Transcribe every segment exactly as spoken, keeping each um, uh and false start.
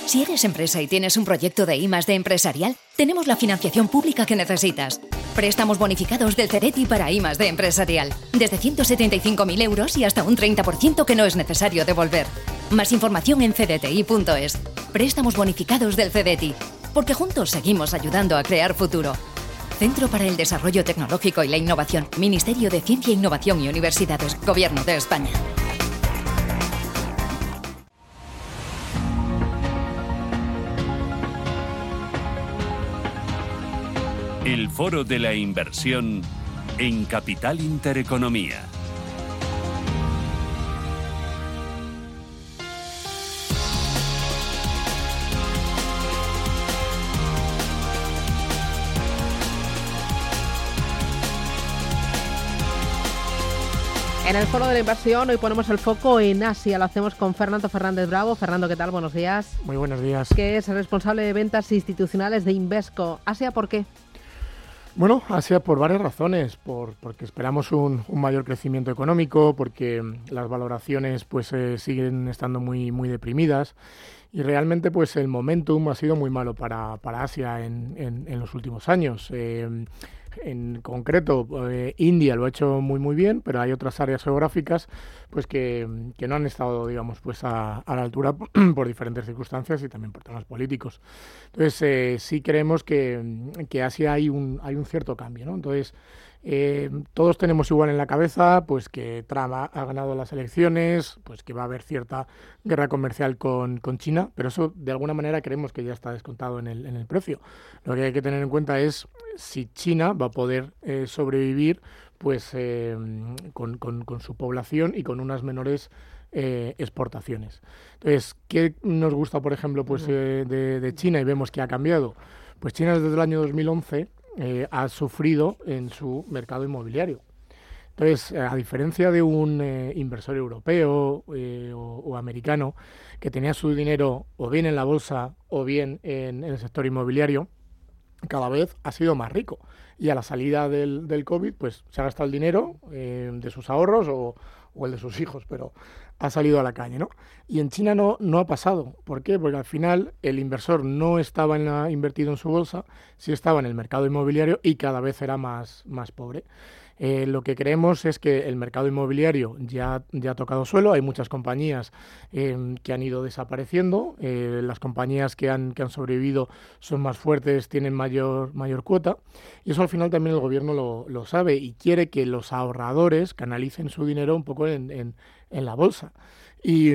Si eres empresa y tienes un proyecto de I más D empresarial, tenemos la financiación pública que necesitas. Préstamos bonificados del Cereti para I más D empresarial. Desde ciento setenta y cinco mil euros y hasta un treinta por ciento que no es necesario devolver. Más información en cdti punto es. Préstamos bonificados del Cereti. Porque juntos seguimos ayudando a crear futuro. Centro para el Desarrollo Tecnológico y la Innovación. Ministerio de Ciencia, Innovación y Universidades. Gobierno de España. El Foro de la Inversión en Capital Intereconomía. En el Foro de la Inversión hoy ponemos el foco en Asia. Lo hacemos con Fernando Fernández Bravo. Fernando, ¿qué tal? Buenos días. Muy buenos días. Que es el responsable de ventas institucionales de Invesco. ¿Asia por qué? Bueno, Asia por varias razones, por, porque esperamos un, un mayor crecimiento económico, porque las valoraciones pues eh, siguen estando muy, muy deprimidas y realmente pues el momentum ha sido muy malo para, para Asia en, en, en los últimos años. Eh, En concreto, eh, India lo ha hecho muy muy bien, pero hay otras áreas geográficas pues que, que no han estado, digamos, pues a, a la altura por diferentes circunstancias y también por temas políticos. Entonces, eh, sí creemos que, que Asia hay un, hay un cierto cambio, ¿no? Entonces, eh, todos tenemos igual en la cabeza pues que Trump ha, ha ganado las elecciones, pues que va a haber cierta guerra comercial con, con China, pero eso de alguna manera creemos que ya está descontado en el, en el precio. Lo que hay que tener en cuenta es si China va a poder eh, sobrevivir pues eh, con, con, con su población y con unas menores eh, exportaciones. Entonces, ¿qué nos gusta, por ejemplo, pues eh, de, de China y vemos que ha cambiado? Pues China desde el año dos mil once eh, ha sufrido en su mercado inmobiliario. Entonces, a diferencia de un eh, inversor europeo eh, o, o americano que tenía su dinero o bien en la bolsa o bien en, en el sector inmobiliario, cada vez ha sido más rico. Y a la salida del, del COVID, pues se ha gastado el dinero eh, de sus ahorros o, o el de sus hijos, pero ha salido a la calle, ¿no? Y en China no, no ha pasado. ¿Por qué? Porque al final el inversor no estaba en la, invertido en su bolsa, sí estaba en el mercado inmobiliario y cada vez era más, más pobre. Eh, lo que creemos es que el mercado inmobiliario ya, ya ha tocado suelo, hay muchas compañías eh, que han ido desapareciendo, eh, las compañías que han, que han sobrevivido son más fuertes, tienen mayor, mayor cuota, y eso al final también el gobierno lo, lo sabe y quiere que los ahorradores canalicen su dinero un poco en, en, en la bolsa. Y,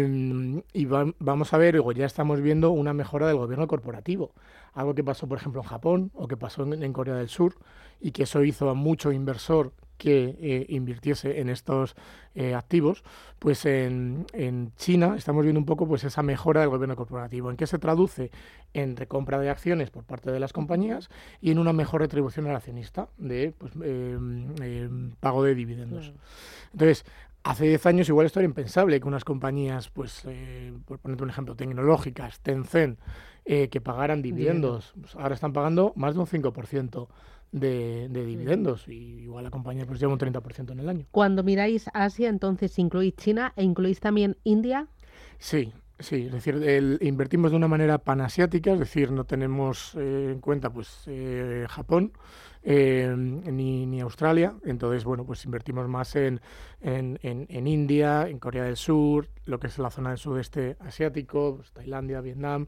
y va, vamos a ver, o ya estamos viendo una mejora del gobierno corporativo, algo que pasó por ejemplo en Japón o que pasó en, en Corea del Sur y que eso hizo a mucho inversor que eh, invirtiese en estos eh, activos, pues en, en China estamos viendo un poco pues esa mejora del gobierno corporativo. ¿En qué se traduce? En recompra de acciones por parte de las compañías y en una mejor retribución al accionista de pues, eh, eh, pago de dividendos. Entonces, hace diez años igual esto era impensable que unas compañías, pues eh, por ponerte un ejemplo, tecnológicas, Tencent, eh, que pagaran dividendos. Pues ahora están pagando más de un cinco por ciento de, de dividendos y igual la compañía pues lleva un treinta por ciento en el año. Cuando miráis Asia, entonces incluís China e incluís también India. Sí, sí, es decir, el, invertimos de una manera panasiática, es decir, no tenemos eh, en cuenta pues eh, Japón eh, ni, ni Australia, entonces bueno, pues invertimos más en, en, en, en India, en Corea del Sur, lo que es la zona del sudeste asiático, pues, Tailandia, Vietnam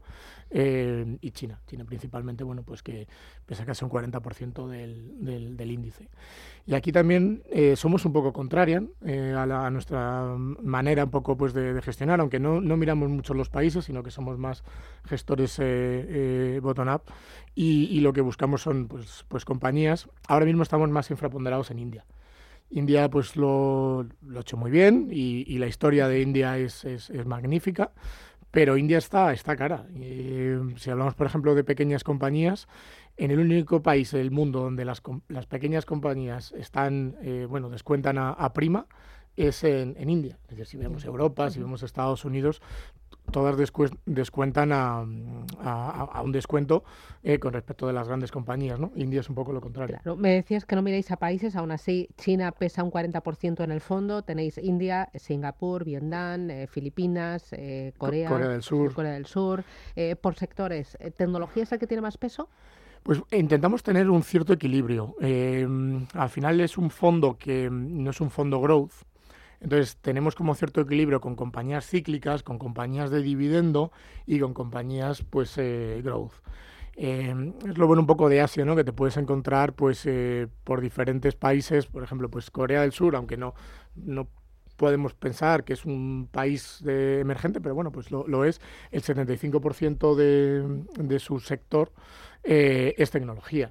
eh, y China. China principalmente, bueno, pues que pesa casi un cuarenta por ciento del, del, del índice. Y aquí también eh, somos un poco contrarian eh, a, la, a nuestra manera un poco pues de, de gestionar, aunque no, no miramos mucho los países, sino que somos más gestores eh, eh, bottom-up y, y lo que buscamos son pues, pues compañías. Ahora mismo estamos más infraponderados en India. India pues lo, lo ha hecho muy bien y, y la historia de India es, es, es magnífica, pero India está, está cara. Eh, si hablamos, por ejemplo, de pequeñas compañías, en el único país del mundo donde las, las pequeñas compañías están, eh, bueno, descuentan a, a prima, es en, en India. Es decir, si vemos Europa, si vemos Estados Unidos, todas descu- descuentan a, a, a un descuento eh, con respecto de las grandes compañías, ¿no? India es un poco lo contrario. Claro, me decías que no miréis a países, aún así China pesa un cuarenta por ciento en el fondo, tenéis India, Singapur, Vietnam, eh, Filipinas, eh, Corea, Corea del Sur. Corea del Sur. Eh, por sectores, ¿tecnología es el que tiene más peso? Pues intentamos tener un cierto equilibrio. Eh, al final es un fondo que no es un fondo growth. Entonces tenemos como cierto equilibrio con compañías cíclicas, con compañías de dividendo y con compañías pues eh, growth. Eh, es lo bueno un poco de Asia, ¿no? Que te puedes encontrar pues eh, por diferentes países, por ejemplo, pues Corea del Sur, aunque no, no podemos pensar que es un país de emergente, pero bueno, pues lo, lo es. El setenta y cinco por ciento de, de su sector eh, es tecnología.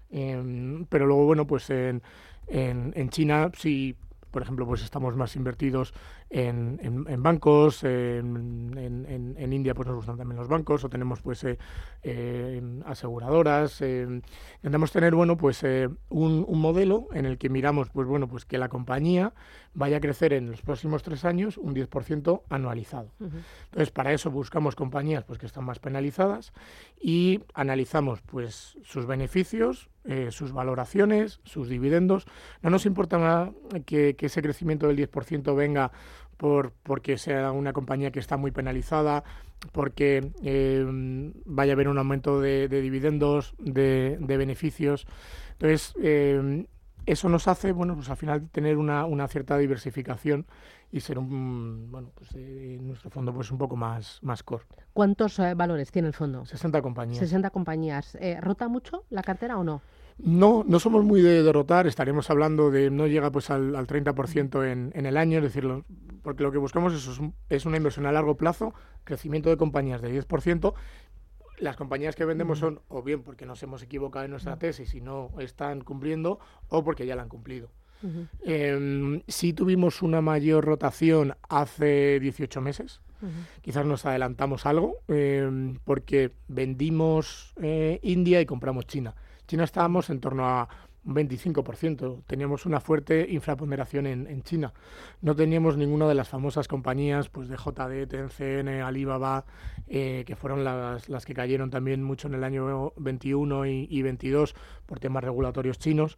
Eh, pero luego, bueno, pues en, en, en China sí. Por ejemplo, pues estamos más invertidos en, en, en bancos, en, en, en India pues nos gustan también los bancos, o tenemos pues eh, eh, aseguradoras. Eh, intentamos tener bueno pues eh, un, un modelo en el que miramos pues bueno pues que la compañía vaya a crecer en los próximos tres años un diez por ciento anualizado. Uh-huh. Entonces, para eso buscamos compañías pues que están más penalizadas y analizamos pues sus beneficios, eh, sus valoraciones, sus dividendos. No nos importa nada que, que ese crecimiento del diez por ciento venga por porque sea una compañía que está muy penalizada, porque eh, vaya a haber un aumento de, de dividendos, de, de beneficios. Entonces, eh, eso nos hace, bueno, pues al final tener una, una cierta diversificación y ser un, bueno, pues eh, nuestro fondo pues un poco más, más core. ¿Cuántos eh, valores tiene el fondo? sesenta compañías. sesenta compañías. Eh, ¿Rota mucho la cartera o no? No, no somos muy de derrotar, estaríamos hablando de no llega pues al, al treinta por ciento en, en el año, es decir, lo, porque lo que buscamos es, es una inversión a largo plazo, crecimiento de compañías de diez por ciento. Las compañías que vendemos son o bien porque nos hemos equivocado en nuestra tesis y no están cumpliendo, o porque ya la han cumplido. Uh-huh. Eh, sí tuvimos una mayor rotación hace dieciocho meses. Uh-huh. Quizás nos adelantamos algo eh, porque vendimos eh, India y compramos China. China estábamos en torno a un veinticinco por ciento. Teníamos una fuerte infraponderación en, en China. No teníamos ninguna de las famosas compañías pues de J D, Tencent, Alibaba, eh, que fueron las, las que cayeron también mucho en el año veintiuno y, y veintidós por temas regulatorios chinos.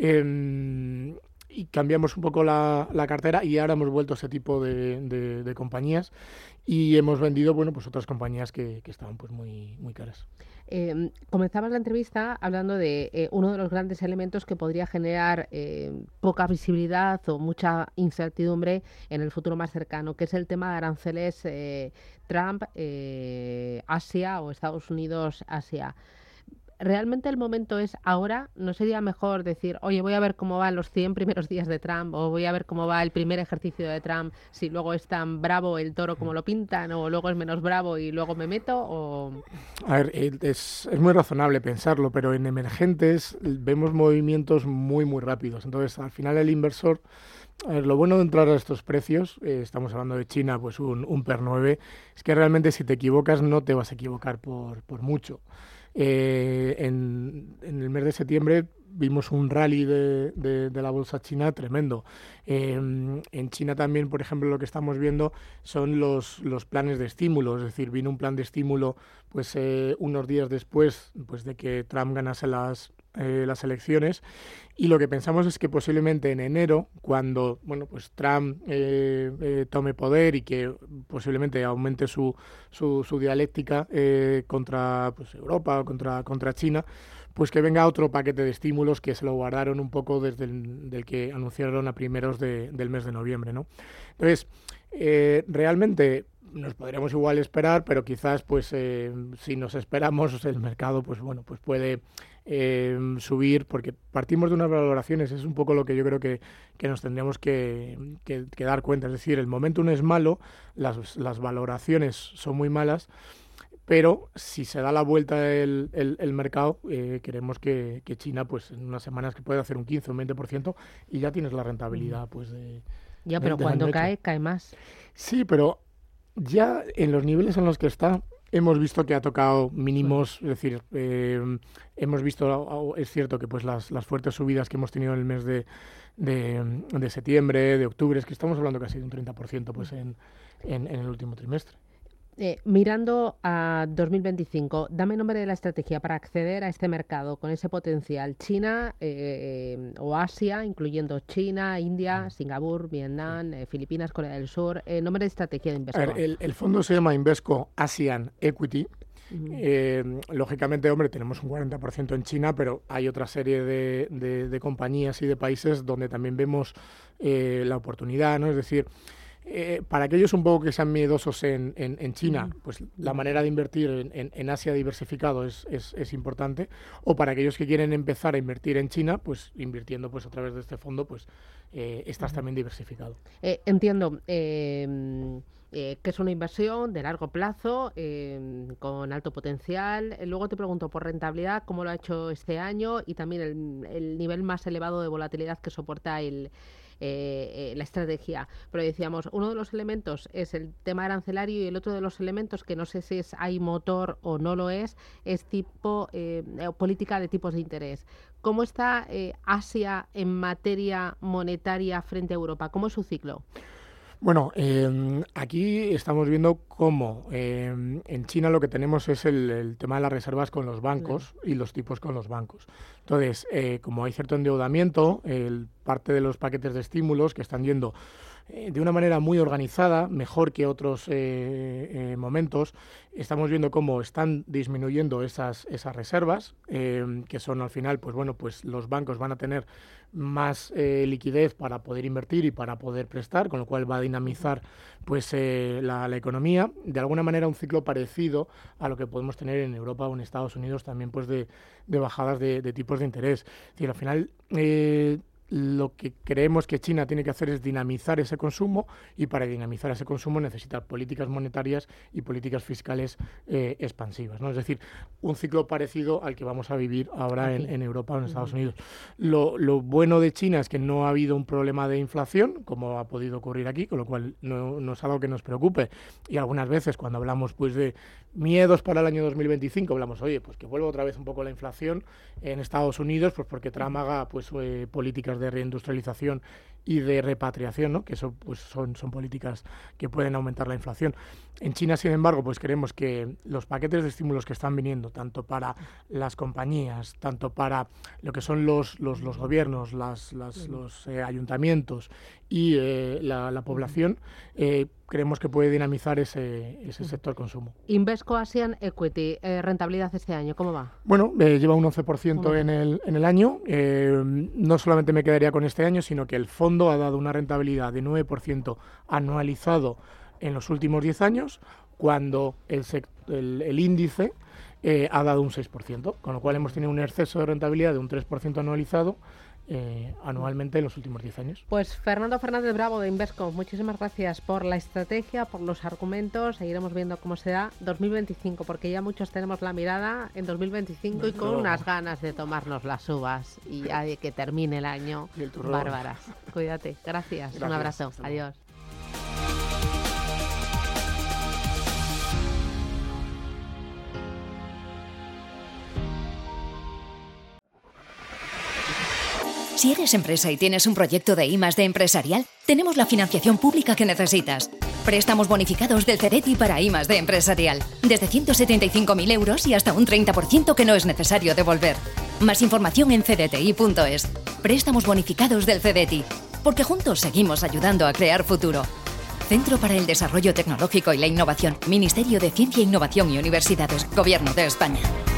Eh, y cambiamos un poco la, la cartera y ahora hemos vuelto a ese tipo de, de, de compañías y hemos vendido bueno pues otras compañías que, que estaban pues muy, muy caras. Eh, comenzabas la entrevista hablando de eh, uno de los grandes elementos que podría generar eh, poca visibilidad o mucha incertidumbre en el futuro más cercano, que es el tema de aranceles eh, Trump, eh, Asia o Estados Unidos, Asia. ¿Realmente el momento es ahora? ¿No sería mejor decir, oye, voy a ver cómo van los cien primeros días de Trump o voy a ver cómo va el primer ejercicio de Trump, si luego es tan bravo el toro como lo pintan o luego es menos bravo y luego me meto? O... A ver, es, es muy razonable pensarlo, pero en emergentes vemos movimientos muy, muy rápidos. Entonces, al final el inversor... A ver, lo bueno de entrar a estos precios, eh, estamos hablando de China, pues un, un P E R nueve, es que realmente si te equivocas no te vas a equivocar por, por mucho. Eh, en, en el mes de septiembre vimos un rally de, de, de la bolsa china tremendo. Eh, en China también, por ejemplo, lo que estamos viendo son los, los planes de estímulo, es decir, vino un plan de estímulo pues eh, unos días después pues, de que Trump ganase las, eh, las elecciones. Y lo que pensamos es que posiblemente en enero, cuando bueno pues Trump eh, eh, tome poder y que posiblemente aumente su, su, su dialéctica eh, contra pues, Europa o contra, contra China, pues que venga otro paquete de estímulos que se lo guardaron un poco desde el del que anunciaron a primeros de, del mes de noviembre, ¿no? Entonces, eh, realmente nos podríamos igual esperar, pero quizás pues eh, si nos esperamos el mercado pues bueno pues puede eh, subir porque partimos de unas valoraciones, es un poco lo que yo creo que, que nos tendríamos que, que, que dar cuenta, es decir, el momentum es malo, las, las valoraciones son muy malas, pero si se da la vuelta el, el, el mercado, eh, queremos que, que China pues en unas semanas que puede hacer un quince o un veinte por ciento y ya tienes la rentabilidad pues de... Ya, pero de, de cuando cae, cae más. Sí, pero ya en los niveles en los que está hemos visto que ha tocado mínimos, es decir, eh, hemos visto, es cierto que pues las, las fuertes subidas que hemos tenido en el mes de, de, de septiembre, de octubre, es que estamos hablando casi de un treinta por ciento pues en, en, en el último trimestre. Eh, mirando a dos mil veinticinco, dame nombre de la estrategia para acceder a este mercado con ese potencial. China eh, o Asia, incluyendo China, India, Singapur, Vietnam, eh, Filipinas, Corea del Sur. Eh, nombre de estrategia de Invesco. A ver, el, el fondo se llama Invesco Asian Equity. Uh-huh. Eh, lógicamente, hombre, tenemos un cuarenta por ciento en China, pero hay otra serie de, de, de compañías y de países donde también vemos eh, la oportunidad, ¿no? Es decir, Eh, para aquellos un poco que sean miedosos en, en, en China, pues la manera de invertir en, en, en Asia diversificado es, es, es importante, o para aquellos que quieren empezar a invertir en China, pues invirtiendo pues a través de este fondo, pues eh, estás también diversificado. Eh, entiendo eh, eh, que es una inversión de largo plazo, eh, con alto potencial. Luego te pregunto por rentabilidad, cómo lo ha hecho este año y también el, el nivel más elevado de volatilidad que soporta el Eh, eh, la estrategia. Pero decíamos, uno de los elementos es el tema arancelario y el otro de los elementos, que no sé si es hay motor o no lo es, es tipo eh, política de tipos de interés. ¿Cómo está eh, Asia en materia monetaria frente a Europa? ¿Cómo es su ciclo? Bueno, eh, aquí estamos viendo cómo eh, en China lo que tenemos es el, el tema de las reservas con los bancos y los tipos con los bancos. Entonces, eh, como hay cierto endeudamiento, el, parte de los paquetes de estímulos que están yendo eh, de una manera muy organizada, mejor que otros eh, eh, momentos, estamos viendo cómo están disminuyendo esas, esas reservas, eh, que son al final, pues bueno, pues los bancos van a tener más eh, liquidez para poder invertir y para poder prestar, con lo cual va a dinamizar pues eh, la, la economía. De alguna manera un ciclo parecido a lo que podemos tener en Europa o en Estados Unidos también, pues de, de bajadas de, de tipos de interés. Es decir, al final eh, lo que creemos que China tiene que hacer es dinamizar ese consumo, y para dinamizar ese consumo necesita políticas monetarias y políticas fiscales eh, expansivas, ¿no? Es decir, un ciclo parecido al que vamos a vivir ahora en, en Europa o en Estados Unidos. Lo, lo bueno de China es que no ha habido un problema de inflación, como ha podido ocurrir aquí, con lo cual no, no es algo que nos preocupe. Y algunas veces cuando hablamos pues de miedos para el año dos mil veinticinco, hablamos, oye, pues que vuelva otra vez un poco la inflación en Estados Unidos, pues porque Trump haga pues eh, políticas de reindustrialización y de repatriación, ¿no? Que eso pues son, son políticas que pueden aumentar la inflación. En China, sin embargo, pues creemos que los paquetes de estímulos que están viniendo, tanto para las compañías, tanto para lo que son los, los, los gobiernos, las, las, los eh, ayuntamientos y eh, la, la población, eh, creemos que puede dinamizar ese, ese sector consumo. Invesco Asian Equity, eh, rentabilidad este año, ¿cómo va? Bueno, eh, lleva un once por ciento en el, en el año. Eh, no solamente me quedaría con este año, sino que el fondo ha dado una rentabilidad de nueve por ciento anualizado en los últimos diez años, cuando el, el, el índice eh, ha dado un seis por ciento, con lo cual hemos tenido un exceso de rentabilidad de un tres por ciento anualizado Eh, anualmente en los últimos diez años. Pues Fernando Fernández Bravo de Invesco, muchísimas gracias por la estrategia, por los argumentos. Seguiremos viendo cómo se da dos mil veinticinco, porque ya muchos tenemos la mirada en dos mil veinticinco y con unas ganas de tomarnos las uvas y ya de que termine el año. Y el turrón. Bárbaras. Cuídate. Gracias. Gracias. Un abrazo. Adiós. Si eres empresa y tienes un proyecto de I más D empresarial, tenemos la financiación pública que necesitas. Préstamos bonificados del CEDETI para I más D empresarial, desde ciento setenta y cinco mil euros y hasta un treinta por ciento que no es necesario devolver. Más información en c d t i punto es. Préstamos bonificados del CEDETI, porque juntos seguimos ayudando a crear futuro. Centro para el Desarrollo Tecnológico y la Innovación, Ministerio de Ciencia, Innovación y Universidades, Gobierno de España.